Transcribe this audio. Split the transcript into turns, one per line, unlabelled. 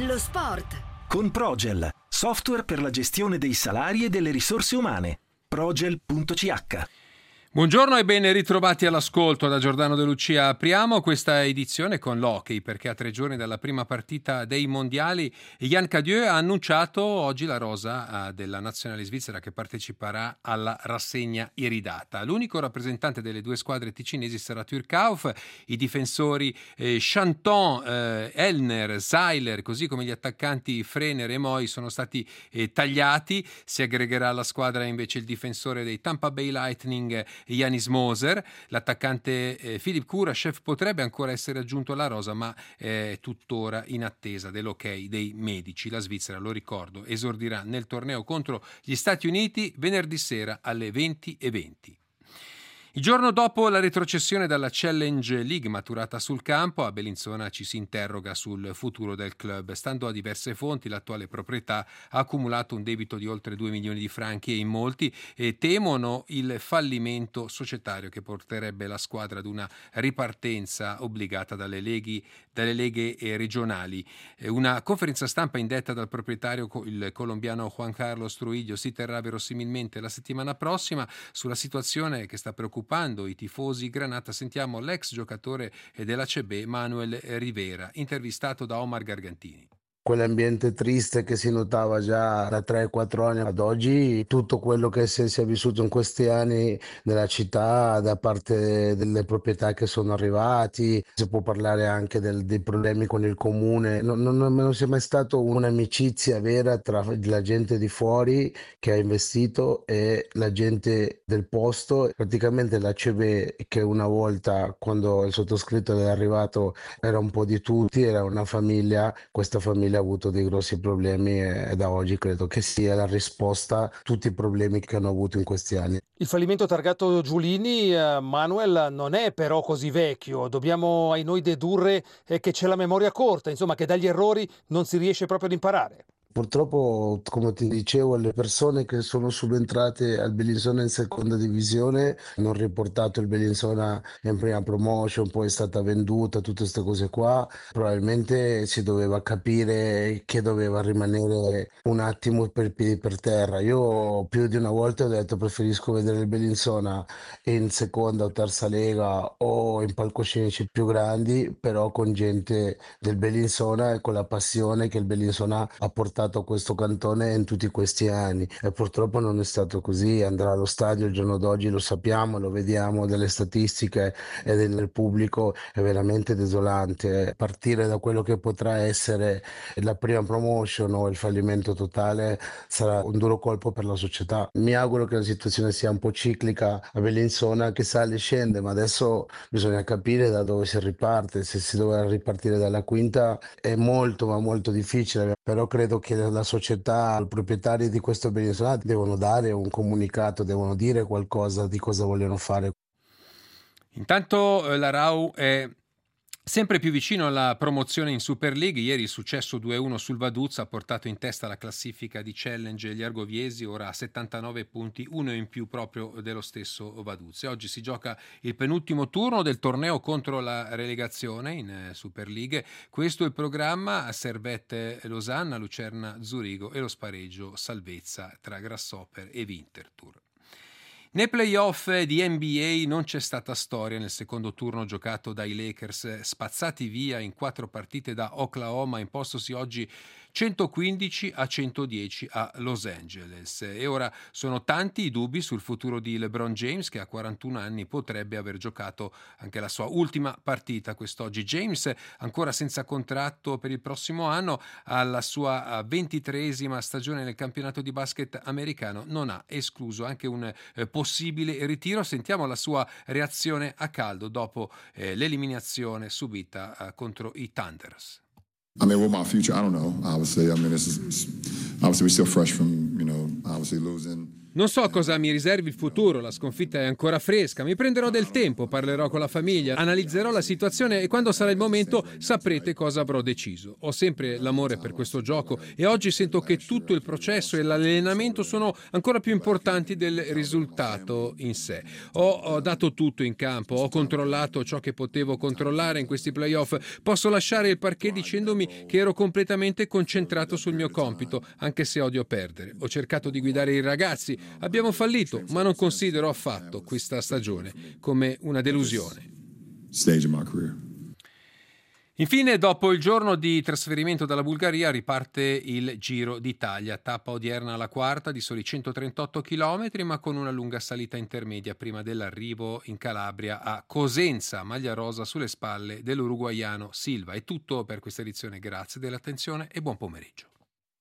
Lo sport.
Con Progel, software per la gestione dei salari e delle risorse umane. Progel.ch.
Buongiorno e ben ritrovati all'ascolto da Giordano De Lucia. Apriamo questa edizione con l'hockey perché a 3 giorni dalla prima partita dei mondiali Yann Cadieux ha annunciato oggi la rosa della nazionale svizzera che parteciperà alla rassegna iridata. L'unico rappresentante delle due squadre ticinesi sarà Turcauf, i difensori Chanton, Elner, Seiler, così come gli attaccanti Frener e Moy sono stati tagliati. Si aggregherà alla squadra invece il difensore dei Tampa Bay Lightning Janis Moser, l'attaccante Filip Kurashev potrebbe ancora essere aggiunto alla rosa ma è tuttora in attesa dell'ok dei medici. La Svizzera, lo ricordo, esordirà nel torneo contro gli Stati Uniti venerdì sera alle 20:20. Il giorno dopo la retrocessione dalla Challenge League maturata sul campo, a Bellinzona ci si interroga sul futuro del club. Stando a diverse fonti, l'attuale proprietà ha accumulato un debito di oltre 2 milioni di franchi e in molti temono il fallimento societario che porterebbe la squadra ad una ripartenza obbligata dalle leghe regionali. Una conferenza stampa indetta dal proprietario, il colombiano Juan Carlos Trujillo, si terrà verosimilmente la settimana prossima. Sulla situazione che sta preoccupando i tifosi Granata sentiamo l'ex giocatore dell'ACB Manuel Rivera, intervistato da Omar Gargantini.
Quell'ambiente triste che si notava già da 3-4 anni ad oggi, tutto quello che si è vissuto in questi anni nella città da parte delle proprietà che sono arrivati, si può parlare anche dei problemi con il comune, non c'è mai stata un'amicizia vera tra la gente di fuori che ha investito e la gente del posto. Praticamente l'ACB, che una volta quando il sottoscritto è arrivato era un po' di tutti, era una famiglia, questa famiglia ha avuto dei grossi problemi e da oggi credo che sia la risposta a tutti i problemi che hanno avuto in questi anni.
Il fallimento targato Giulini, Manuel, non è però così vecchio. Dobbiamo ai noi dedurre che c'è la memoria corta, insomma che dagli errori non si riesce proprio ad imparare.
Purtroppo, come ti dicevo, le persone che sono subentrate al Bellinzona in seconda divisione hanno riportato il Bellinzona in prima promotion, poi è stata venduta, tutte queste cose qua. Probabilmente si doveva capire che doveva rimanere un attimo per piedi per terra. Io più di una volta ho detto preferisco vedere il Bellinzona in seconda o terza lega o in palcoscenici più grandi, però con gente del Bellinzona e con la passione che il Bellinzona ha portato a questo cantone in tutti questi anni, e purtroppo non è stato così. Andrà allo stadio il giorno d'oggi, lo sappiamo, lo vediamo delle statistiche e del pubblico, è veramente desolante. Partire da quello che potrà essere la prima promotion o il fallimento totale sarà un duro colpo per la società. Mi auguro che la situazione sia un po' ciclica a Bellinzona, che sale e scende, ma adesso bisogna capire da dove si riparte. Se si doveva ripartire dalla quinta è molto ma molto difficile, però credo che la società, i proprietari di questo Bellinzona devono dare un comunicato, devono dire qualcosa di cosa vogliono fare.
Intanto la RAU è sempre più vicino alla promozione in Super League. Ieri il successo 2-1 sul Vaduz ha portato in testa la classifica di Challenge gli argoviesi, ora a 79 punti, uno in più proprio dello stesso Vaduz. E oggi si gioca il penultimo turno del torneo contro la relegazione in Super League. Questo è il programma: Servette Losanna, Lucerna Zurigo e lo spareggio salvezza tra Grasshopper e Winterthur. Nei playoff di NBA non c'è stata storia nel secondo turno giocato dai Lakers, spazzati via in 4 partite da Oklahoma, impostosi oggi 115-110 a Los Angeles. E ora sono tanti i dubbi sul futuro di LeBron James, che a 41 anni potrebbe aver giocato anche la sua ultima partita quest'oggi. James, ancora senza contratto per il prossimo anno, alla sua 23esima stagione nel campionato di basket americano, non ha escluso anche un possibile ritiro. Sentiamo la sua reazione a caldo dopo l'eliminazione subita contro i Thunders.
I mean, with my future, I don't know. Obviously, I mean, this is obviously we're still fresh from, obviously losing
Non so cosa mi riservi il futuro, la sconfitta è ancora fresca, mi prenderò del tempo, parlerò con la famiglia, analizzerò la situazione e quando sarà il momento saprete cosa avrò deciso. Ho sempre l'amore per questo gioco e oggi sento che tutto il processo e l'allenamento sono ancora più importanti del risultato in sé. Ho dato tutto in campo, ho controllato ciò che potevo controllare in questi playoff, posso lasciare il parquet dicendomi che ero completamente concentrato sul mio compito, anche se odio perdere. Ho cercato di guidare i ragazzi. Abbiamo fallito, ma non considero affatto questa stagione come una delusione. Infine, dopo il giorno di trasferimento dalla Bulgaria, riparte il Giro d'Italia. Tappa odierna alla quarta di soli 138 km, ma con una lunga salita intermedia prima dell'arrivo in Calabria a Cosenza, maglia rosa sulle spalle dell'uruguaiano Silva. È tutto per questa edizione, grazie dell'attenzione e buon pomeriggio.